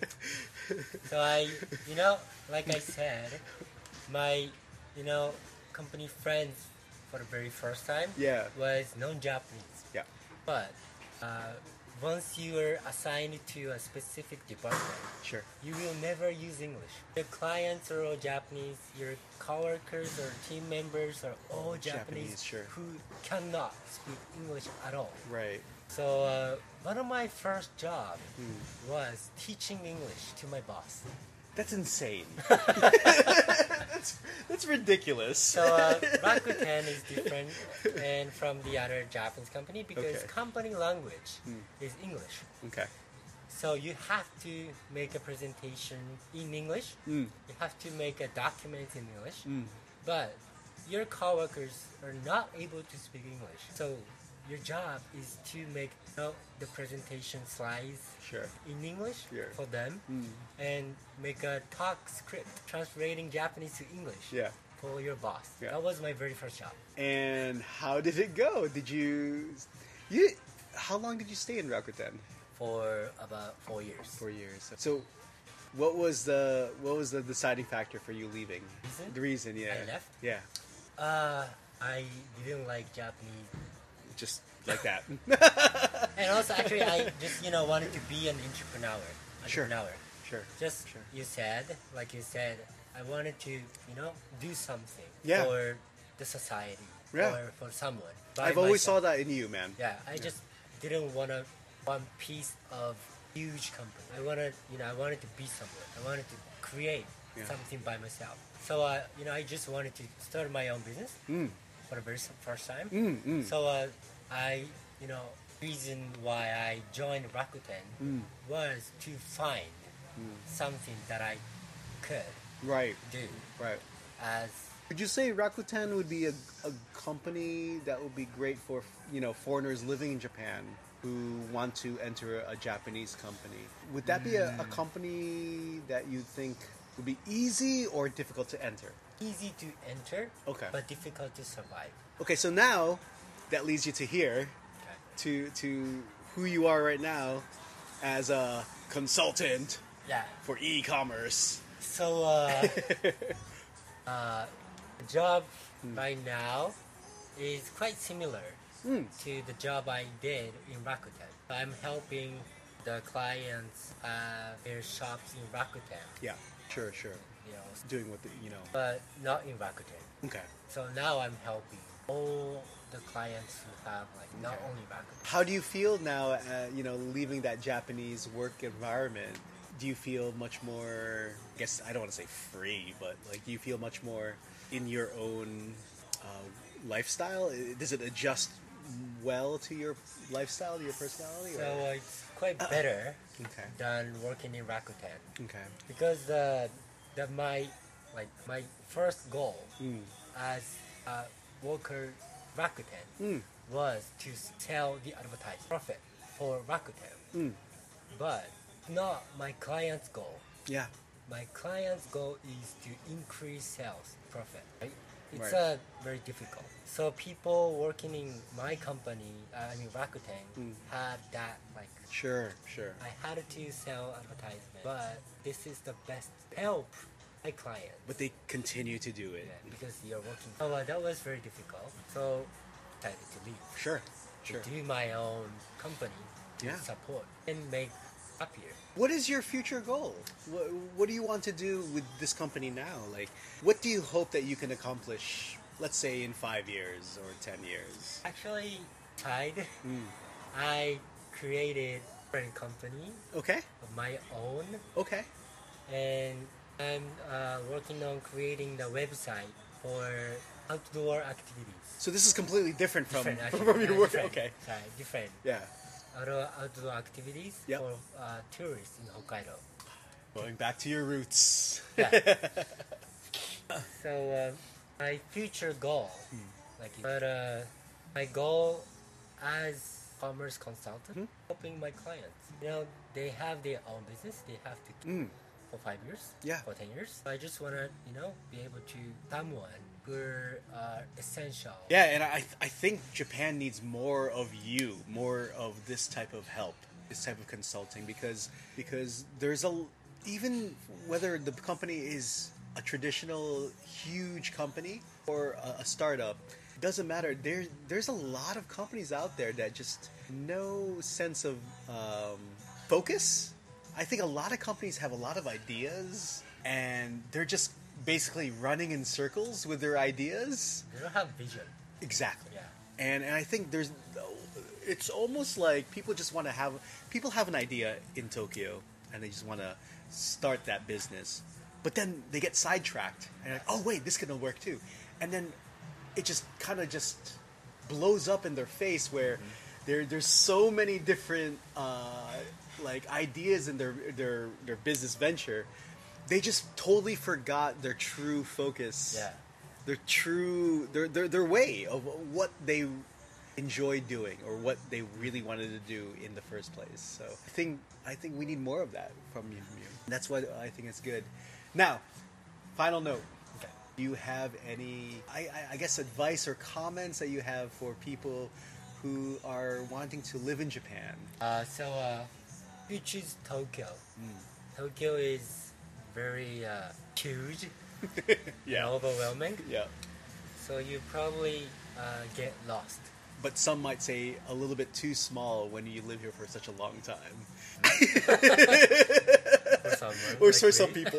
Speaker 2: So I, you know, like I said, my, you know, company friends for the very first time
Speaker 3: Yeah.
Speaker 2: was non-Japanese.
Speaker 3: Yeah.
Speaker 2: But uh, once you are assigned to a specific department,
Speaker 3: Sure.
Speaker 2: you will never use English. Your clients are all Japanese. Your coworkers or team members are all Japanese,
Speaker 3: Japanese, sure.
Speaker 2: who cannot speak English at all.
Speaker 3: Right.
Speaker 2: So uh, one of my first job
Speaker 3: Hmm.
Speaker 2: was teaching English to my boss.
Speaker 3: That's insane. that's that's ridiculous.
Speaker 2: So uh, Rakuten is different and from the other Japanese company because
Speaker 3: Okay.
Speaker 2: company language is English.
Speaker 3: Okay.
Speaker 2: So you have to make a presentation in English.
Speaker 3: Mm.
Speaker 2: You have to make a document in English.
Speaker 3: Mm.
Speaker 2: But your coworkers are not able to speak English. So your job is to make you know, the presentation slides
Speaker 3: Sure.
Speaker 2: in English
Speaker 3: Yeah.
Speaker 2: for them
Speaker 3: Mm.
Speaker 2: and make a talk script translating Japanese to English
Speaker 3: Yeah.
Speaker 2: for your boss.
Speaker 3: Yeah.
Speaker 2: That was my very first job.
Speaker 3: And how did it go? Did you you how long did you stay in Rakuten?
Speaker 2: For about four years.
Speaker 3: Four years. So what was the what was the deciding factor for you leaving?
Speaker 2: Reason?
Speaker 3: The reason, yeah.
Speaker 2: I left?
Speaker 3: Yeah.
Speaker 2: Uh, I didn't like Japanese.
Speaker 3: Just like that.
Speaker 2: And also, actually, I just, you know, wanted to be an entrepreneur.
Speaker 3: Sure.
Speaker 2: Entrepreneur.
Speaker 3: Sure.
Speaker 2: Just,
Speaker 3: Sure.
Speaker 2: you said, like you said, I wanted to, you know, do something
Speaker 3: Yeah.
Speaker 2: for the society
Speaker 3: Yeah.
Speaker 2: or for someone. by
Speaker 3: I've always
Speaker 2: myself.
Speaker 3: saw that in you, man.
Speaker 2: Yeah, I just didn't want to one piece of huge company. I wanted, you know, I wanted to be somewhere. I wanted to create
Speaker 3: Yeah.
Speaker 2: something by myself. So, uh, you know, I just wanted to start my own business
Speaker 3: Mm.
Speaker 2: for the very s- first time.
Speaker 3: Mm, mm.
Speaker 2: So, uh, I, you know, reason why I joined Rakuten
Speaker 3: Mm.
Speaker 2: was to find something that I could
Speaker 3: Right.
Speaker 2: do
Speaker 3: Right.
Speaker 2: as
Speaker 3: Would you say Rakuten would be a, a company that would be great for, you know, foreigners living in Japan who want to enter a Japanese company? Would that be a, a company that you think would be easy or difficult to enter?
Speaker 2: easy to enter,
Speaker 3: Okay.
Speaker 2: but difficult to survive.
Speaker 3: Okay, so now that leads you to here,
Speaker 2: Okay.
Speaker 3: to to who you are right now as a consultant
Speaker 2: Yeah.
Speaker 3: for e-commerce.
Speaker 2: So, uh, uh, the job right now is quite similar
Speaker 3: Mm.
Speaker 2: to the job I did in Rakuten. I'm helping the clients uh, their shops in Rakuten,
Speaker 3: Yeah, sure, sure.
Speaker 2: you know,
Speaker 3: Doing what the, you know.
Speaker 2: but not in Rakuten.
Speaker 3: Okay.
Speaker 2: So now I'm helping all the clients who have like not
Speaker 3: Okay.
Speaker 2: only Rakuten.
Speaker 3: How do you feel now, uh, you know, leaving that Japanese work environment? Do you feel much more, I guess, I don't want to say free, but like, do you feel much more in your own uh, lifestyle? I- Does it adjust well to your lifestyle, to your personality?
Speaker 2: So
Speaker 3: or?
Speaker 2: uh, it's quite better
Speaker 3: Okay.
Speaker 2: than working in Rakuten
Speaker 3: Okay.
Speaker 2: because uh, the my like my first goal
Speaker 3: Mm.
Speaker 2: as a worker Rakuten
Speaker 3: Mm.
Speaker 2: was to sell the advertised profit for Rakuten,
Speaker 3: Mm.
Speaker 2: but not my client's goal.
Speaker 3: Yeah.
Speaker 2: My client's goal is to increase sales profit. Right? It's
Speaker 3: Right.
Speaker 2: uh, very difficult. So people working in my company, uh, I mean Rakuten,
Speaker 3: Mm.
Speaker 2: had that like
Speaker 3: Sure, sure.
Speaker 2: I had to sell advertisement, but this is the best help my client.
Speaker 3: But they continue to do it.
Speaker 2: Yeah, because you're working. So uh, that was very difficult. So I decided to leave.
Speaker 3: Sure,
Speaker 2: To
Speaker 3: sure.
Speaker 2: do my own company to
Speaker 3: Yeah.
Speaker 2: support and make happier.
Speaker 3: What is your future goal? What, what do you want to do with this company now? Like, what do you hope that you can accomplish, let's say, in five years or ten years?
Speaker 2: Actually, tried.
Speaker 3: Mm.
Speaker 2: I created a different company
Speaker 3: Okay.
Speaker 2: of my own,
Speaker 3: Okay.
Speaker 2: and I'm uh, working on creating the website for outdoor activities.
Speaker 3: So this is completely different from,
Speaker 2: Different, actually.
Speaker 3: from your
Speaker 2: Uh,
Speaker 3: work.
Speaker 2: different.
Speaker 3: Okay.
Speaker 2: Sorry, different.
Speaker 3: Yeah.
Speaker 2: Outdoor, outdoor activities
Speaker 3: Yep.
Speaker 2: for uh, tourists in Hokkaido.
Speaker 3: Going back to your roots.
Speaker 2: Yeah. So uh, my future goal, like, but uh, my goal as commerce consultant,
Speaker 3: Hmm.
Speaker 2: helping my clients. You know, they have their own business. They have to keep
Speaker 3: Mm.
Speaker 2: for five years.
Speaker 3: Yeah.
Speaker 2: For ten years. I just wanna, you know, be able to someone who are essential.
Speaker 3: Yeah, and I I think Japan needs more of you, more of this type of help, this type of consulting, because because there's a even whether the company is a traditional huge company or a, a startup, it doesn't matter. There there's a lot of companies out there that just no sense of um, focus. I think a lot of companies have a lot of ideas and they're just basically running in circles with their ideas.
Speaker 2: They don't have vision.
Speaker 3: Exactly.
Speaker 2: Yeah.
Speaker 3: And and I think there's, it's almost like people just want to have, people have an idea in Tokyo and they just want to start that business, but then they get sidetracked and like, oh wait, this can work too, and then it just kind of just blows up in their face where mm-hmm. there there's so many different uh, like ideas in their their their business venture, they just totally forgot their true focus.
Speaker 2: Yeah.
Speaker 3: Their true their, their their way of what they enjoy doing or what they really wanted to do in the first place. So I think I think we need more of that from you. From you. That's why I think it's good. Now, final note.
Speaker 2: Okay.
Speaker 3: Do you have any, I, I, I guess, advice or comments that you have for people who are wanting to live in Japan?
Speaker 2: Uh, so, uh, you choose Tokyo.
Speaker 3: Mm.
Speaker 2: Tokyo is very uh, huge
Speaker 3: Yeah.
Speaker 2: and overwhelming.
Speaker 3: Yeah.
Speaker 2: So you probably uh, get lost.
Speaker 3: But some might say a little bit too small when you live here for such a long time.
Speaker 2: For someone
Speaker 3: Or
Speaker 2: like
Speaker 3: for
Speaker 2: me.
Speaker 3: some people.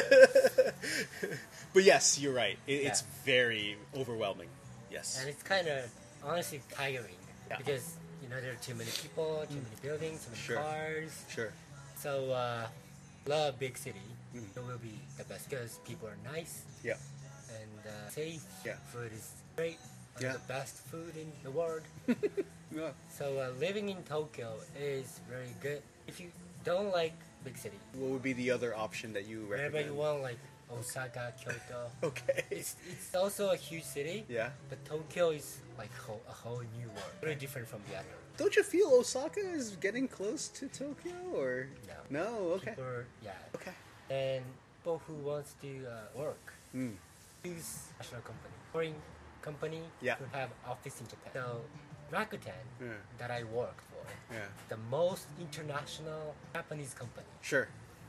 Speaker 3: But yes, you're right. It, It's
Speaker 2: Yeah.
Speaker 3: very overwhelming. Yes.
Speaker 2: And it's kind of honestly tiring
Speaker 3: Yeah.
Speaker 2: because you know there are too many people, too many buildings, too many
Speaker 3: Sure.
Speaker 2: cars.
Speaker 3: Sure.
Speaker 2: So uh, love big city.
Speaker 3: Mm.
Speaker 2: It will be the best because people are nice
Speaker 3: Yeah.
Speaker 2: and uh, safe.
Speaker 3: Yeah.
Speaker 2: Food is great. One
Speaker 3: Yeah.
Speaker 2: of the best food in the world.
Speaker 3: Yeah.
Speaker 2: So uh, living in Tokyo is very good. If you don't like big city,
Speaker 3: What would be the other option that you
Speaker 2: wherever
Speaker 3: recommend?
Speaker 2: you want, like Osaka, Kyoto.
Speaker 3: Okay.
Speaker 2: It's it's also a huge city.
Speaker 3: Yeah.
Speaker 2: But Tokyo is like whole, a whole new world. Very different from the other.
Speaker 3: Don't you feel Osaka is getting close to Tokyo, or
Speaker 2: No.
Speaker 3: no? Okay.
Speaker 2: People, yeah.
Speaker 3: Okay.
Speaker 2: And people who wants to uh, work
Speaker 3: Mm.
Speaker 2: use national company, foreign company
Speaker 3: Yeah.
Speaker 2: who have office in Japan. So Rakuten
Speaker 3: Yeah.
Speaker 2: that I worked for,
Speaker 3: Yeah.
Speaker 2: the most international Japanese company.
Speaker 3: Sure.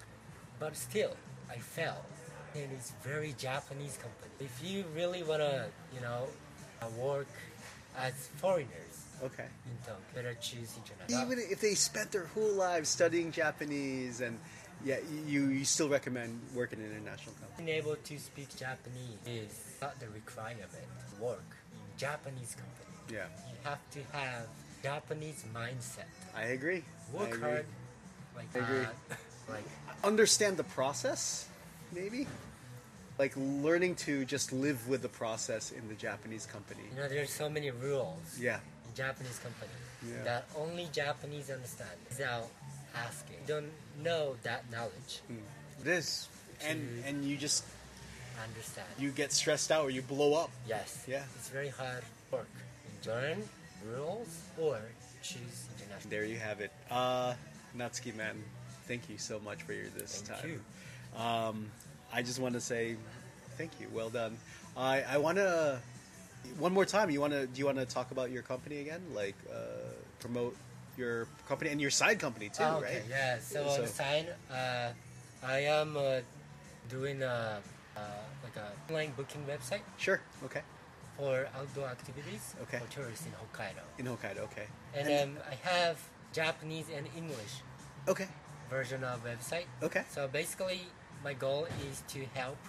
Speaker 2: But still, I felt it is very Japanese company. If you really wanna, you know, uh, work as foreigners
Speaker 3: Okay.
Speaker 2: in Tokyo, better choose international.
Speaker 3: Even if they spent their whole lives studying Japanese, and yeah, you you still recommend working in an international company.
Speaker 2: Being able to speak Japanese is not the requirement to work in Japanese company.
Speaker 3: Yeah,
Speaker 2: You have to have Japanese mindset.
Speaker 3: I agree. I
Speaker 2: Work
Speaker 3: agree.
Speaker 2: hard, like
Speaker 3: I agree.
Speaker 2: uh, like
Speaker 3: Understand the process, maybe. Like learning to just live with the process in the Japanese company.
Speaker 2: you know, there's so many rules
Speaker 3: Yeah.
Speaker 2: in Japanese company
Speaker 3: Yeah.
Speaker 2: that only Japanese understand without asking. You don't know that knowledge.
Speaker 3: It is, and
Speaker 2: To-
Speaker 3: and you just
Speaker 2: Understand?
Speaker 3: you get stressed out or you blow up.
Speaker 2: Yes.
Speaker 3: Yeah.
Speaker 2: It's very hard work. Learn rules or choose international.
Speaker 3: There you have it. Uh, Natsuki, man, thank you so much for your this
Speaker 2: Thank
Speaker 3: time.
Speaker 2: you.
Speaker 3: Um, I just want to say thank you. Well done. I I want to one more time. You want to do you want to talk about your company again? Like uh, promote your company and your side company too,
Speaker 2: Oh, okay,
Speaker 3: right?
Speaker 2: yeah. So,
Speaker 3: So-
Speaker 2: on the side, uh, I am uh, doing a uh, like a online booking website
Speaker 3: Sure. Okay.
Speaker 2: for outdoor activities
Speaker 3: Okay.
Speaker 2: for tourists in Hokkaido.
Speaker 3: In Hokkaido. Okay.
Speaker 2: And um, I have Japanese and English
Speaker 3: Okay.
Speaker 2: version of website.
Speaker 3: Okay.
Speaker 2: So basically, my goal is to help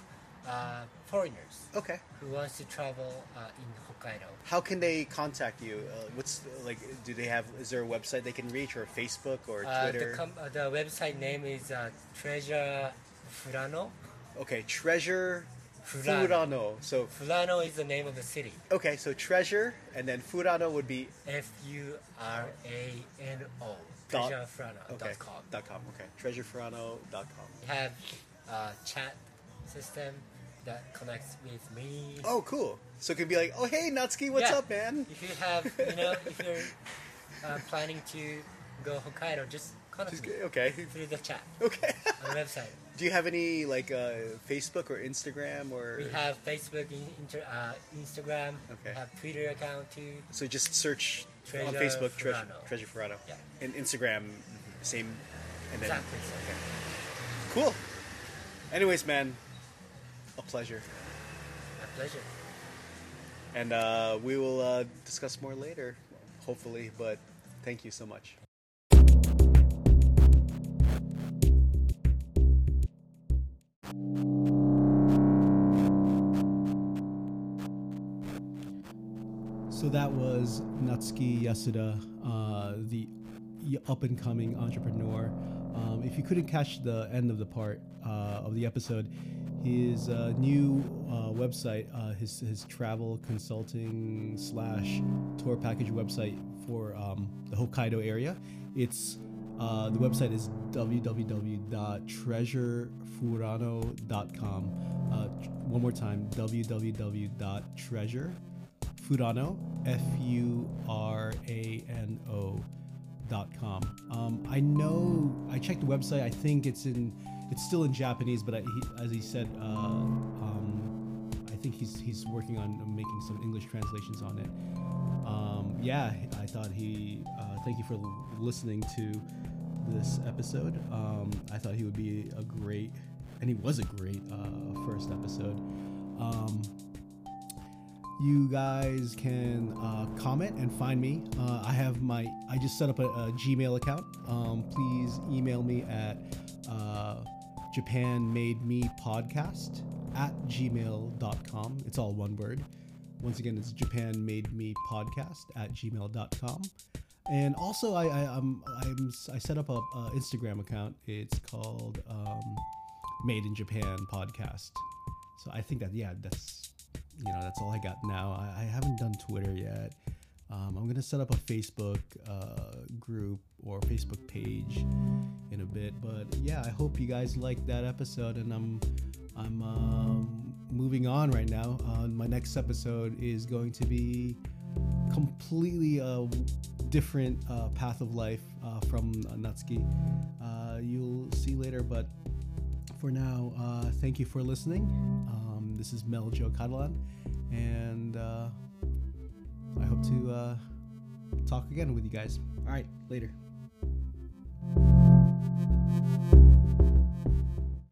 Speaker 2: uh, foreigners
Speaker 3: Okay.
Speaker 2: who wants to travel uh, in Hokkaido.
Speaker 3: How can they contact you? Uh, what's like? Do they have? Is there a website they can reach, or Facebook, or
Speaker 2: Uh, the,
Speaker 3: Twitter?
Speaker 2: com- uh, the website name is uh, Treasure Furano.
Speaker 3: Okay, Treasure
Speaker 2: Furano.
Speaker 3: Furano. So
Speaker 2: Furano is the name of the city.
Speaker 3: okay, so Treasure, and then Furano would be
Speaker 2: F U R A N O.
Speaker 3: Dot-
Speaker 2: TreasureFurano
Speaker 3: okay.
Speaker 2: dot com.
Speaker 3: Dot com. Okay, treasurefurano dot com.
Speaker 2: We have a chat system that connects with me.
Speaker 3: Oh, cool. So it could be like, oh, hey, Natsuki, what's
Speaker 2: Yeah.
Speaker 3: up, man?
Speaker 2: If you have, you know, if you're uh, planning to go Hokkaido, just contact
Speaker 3: Just,
Speaker 2: me
Speaker 3: okay.
Speaker 2: through the chat
Speaker 3: Okay.
Speaker 2: on the website.
Speaker 3: Do you have any like uh, Facebook or Instagram or?
Speaker 2: We have Facebook, in, inter, uh, Instagram.
Speaker 3: Okay.
Speaker 2: We have Twitter account too.
Speaker 3: So just search on
Speaker 2: Treasure
Speaker 3: Facebook, Treasure,
Speaker 2: Furano.
Speaker 3: Treasure Furano.
Speaker 2: Yeah.
Speaker 3: And Instagram, same. And then
Speaker 2: Exactly.
Speaker 3: cool. Anyways, man, a pleasure.
Speaker 2: My pleasure.
Speaker 3: And uh, we will uh, discuss more later, hopefully. But thank you so much.
Speaker 1: So that was Natsuki Yasuda, uh, the up and coming entrepreneur. Um, if you couldn't catch the end of the part uh, of the episode, his uh, new uh, website, uh, his his travel consulting slash tour package website for um, the Hokkaido area. It's uh, the website is w w w dot treasure furano dot com. Uh, one more time, w w w dot treasure furano F U R A N O dot com. Um, I know I checked the website. I think it's in it's still in Japanese, but I, he, as he said, uh, um, I think he's he's working on making some English translations on it. Um, yeah, I thought he. Uh, thank you for l- listening to this episode. Um, I thought he would be a great, and he was a great uh, first episode. Um, You guys can uh, comment and find me. Uh, I have my, I just set up a, a Gmail account. Um, please email me at uh, Japan Made Me Podcast at gmail dot com. It's all one word. Once again, it's Japan Made Me Podcast at gmail dot com. And also, I, I, I'm, I'm, I set up a, a Instagram account. It's called um, Made in Japan Podcast. So I think that, yeah, that's, you know, that's all I got now. I, I haven't done Twitter yet. Um, I'm gonna set up a Facebook uh, group or Facebook page in a bit. But yeah, I hope you guys liked that episode. And I'm I'm um, moving on right now. Uh, my next episode is going to be completely a different uh, path of life uh, from uh, Natsuki. Uh, you'll see later, but for now, uh, thank you for listening. Um, this is Meljo Catalan, and uh, I hope to uh, talk again with you guys. All right, later.